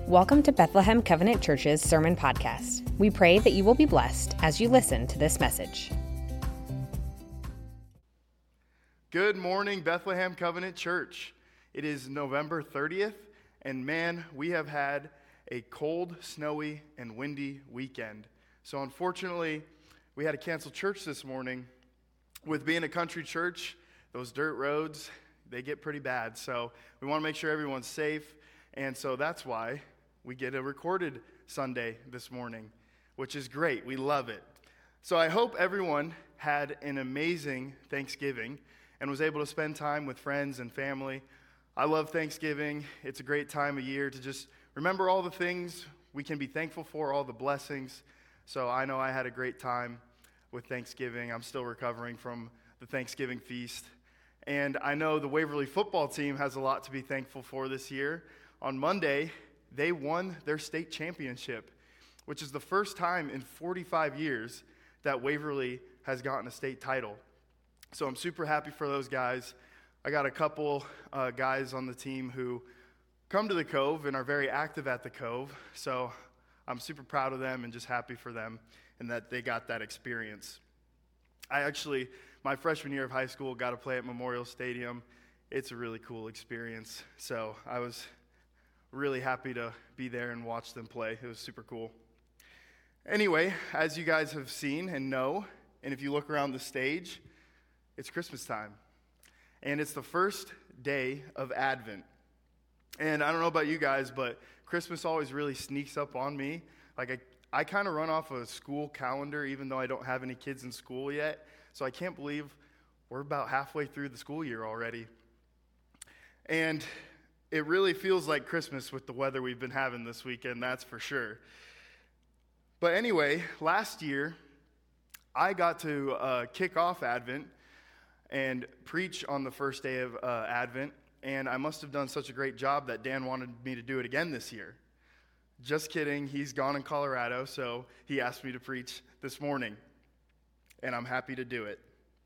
Welcome to Bethlehem Covenant Church's Sermon Podcast. We pray that you will be blessed as you listen to this message. Good morning, Bethlehem Covenant Church. It is November 30th, and man, we have had a cold, snowy, and windy weekend. So unfortunately, we had to cancel church this morning. With being a country church, those dirt roads, they get pretty bad. So we want to make sure everyone's safe, and so that's why we get a recorded Sunday this morning, which is great. We love it. So I hope everyone had an amazing Thanksgiving and was able to spend time with friends and family. I love Thanksgiving. It's a great time of year to just remember all the things we can be thankful for, all the blessings. So I know I had a great time with Thanksgiving. I'm still recovering from the Thanksgiving feast. And I know the Waverly football team has a lot to be thankful for this year. On Monday, they won their state championship, which is the first time in 45 years that Waverly has gotten a state title. So I'm super happy for those guys. I got a couple guys on the team who come to the Cove and are very active at the Cove. So I'm super proud of them and just happy for them and that they got that experience. I actually, my freshman year of high school, got to play at Memorial Stadium. It's a really cool experience. So I was really happy to be there and watch them play. It was super cool. Anyway, as you guys have seen and know, and if you look around the stage, it's Christmas time. And it's the first day of Advent. And I don't know about you guys, but Christmas always really sneaks up on me. Like I kind of run off a school calendar, even though I don't have any kids in school yet. So I can't believe we're about halfway through the school year already. And it really feels like Christmas with the weather we've been having this weekend, that's for sure. But anyway, last year, I got to kick off Advent and preach on the first day of Advent, and I must have done such a great job that Dan wanted me to do it again this year. Just kidding, he's gone in Colorado, so he asked me to preach this morning, and I'm happy to do it.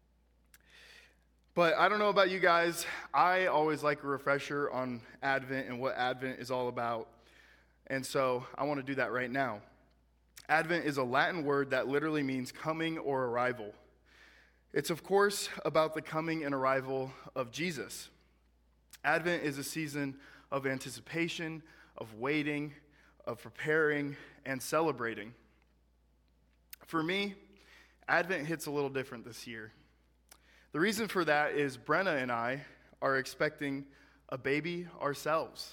But I don't know about you guys, I always like a refresher on Advent and what Advent is all about, and so I want to do that right now. Advent is a Latin word that literally means coming or arrival. It's, of course, about the coming and arrival of Jesus. Advent is a season of anticipation, of waiting, of preparing, and celebrating. For me, Advent hits a little different this year. The reason for that is Brenna and I are expecting a baby ourselves.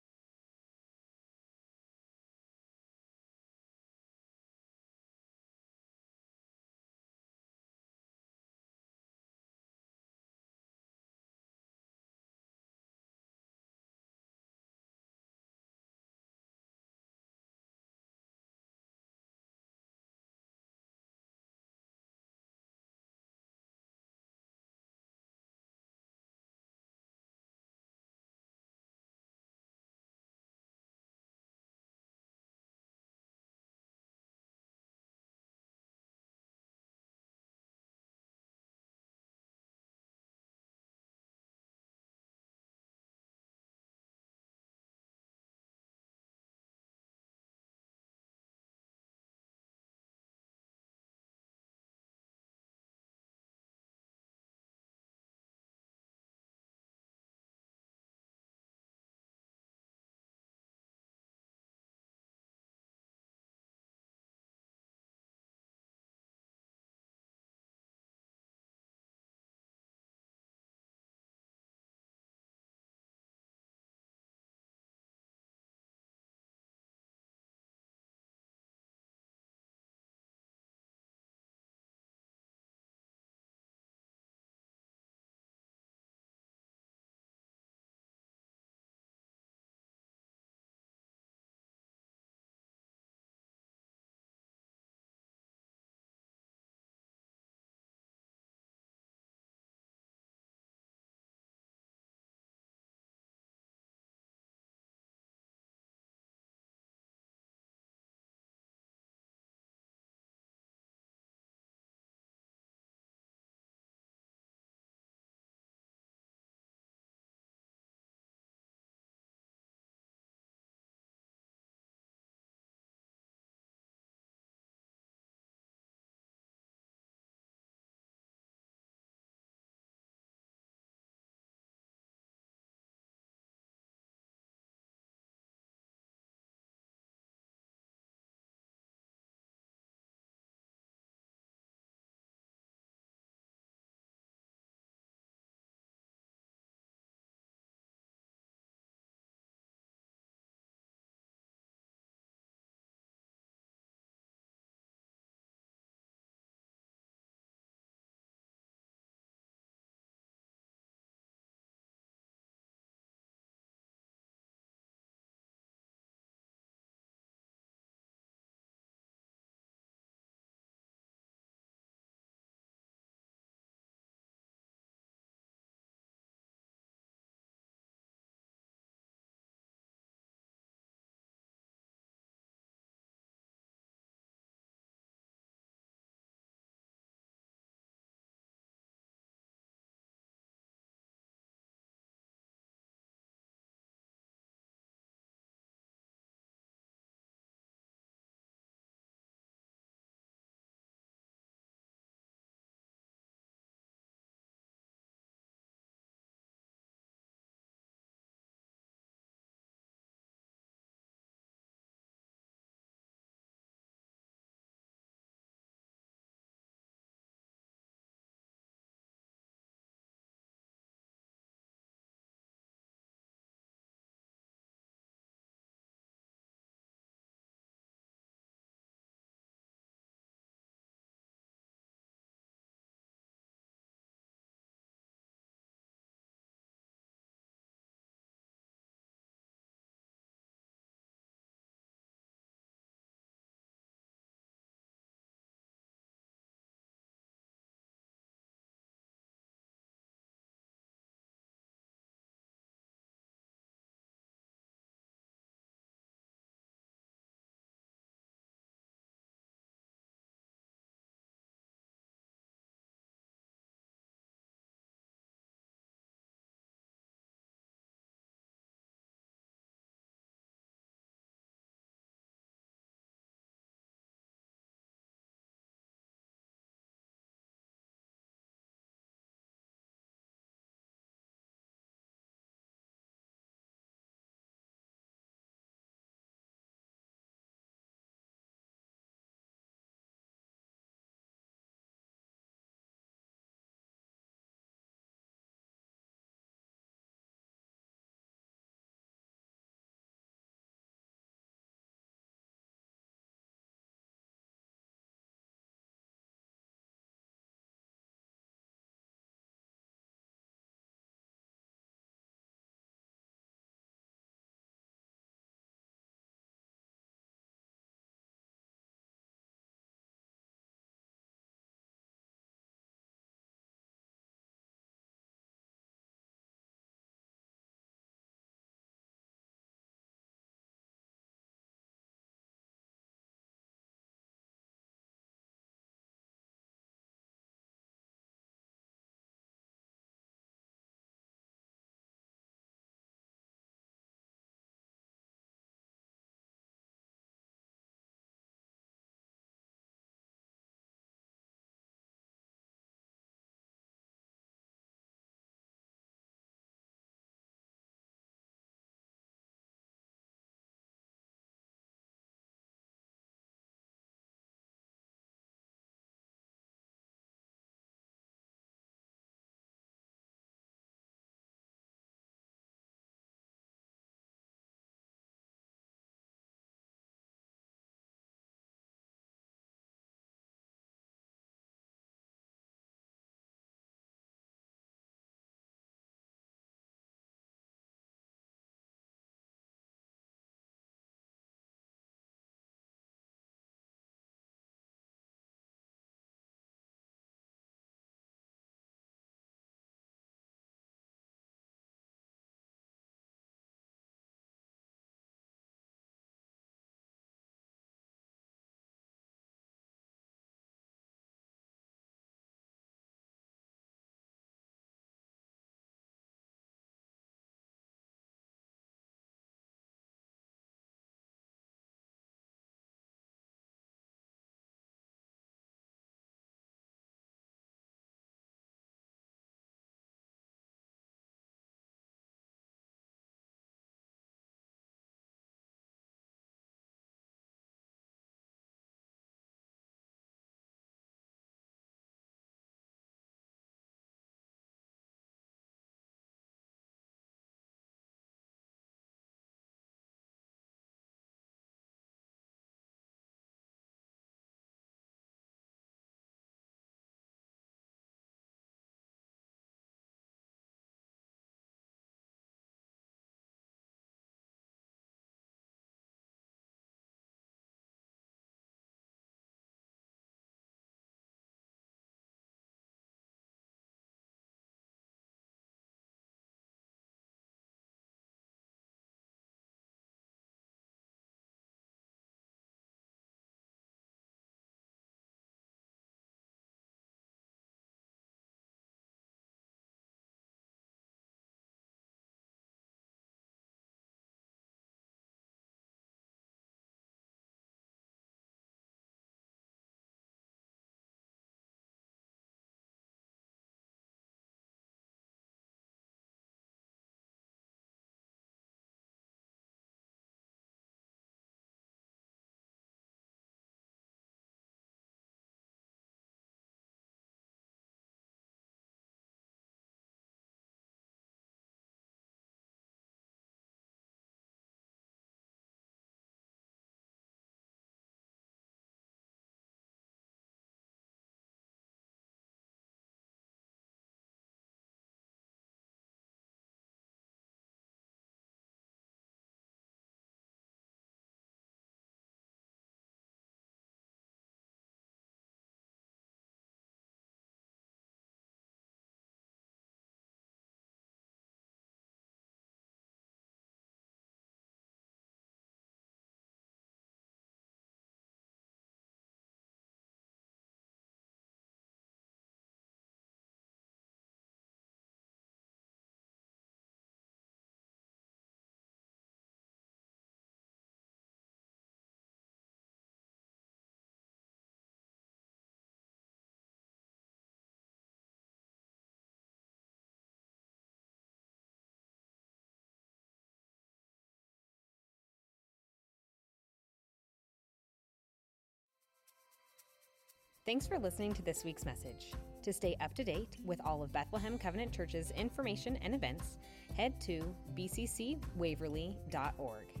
Thanks for listening to this week's message. To stay up to date with all of Bethlehem Covenant Church's information and events, head to bccwaverly.org.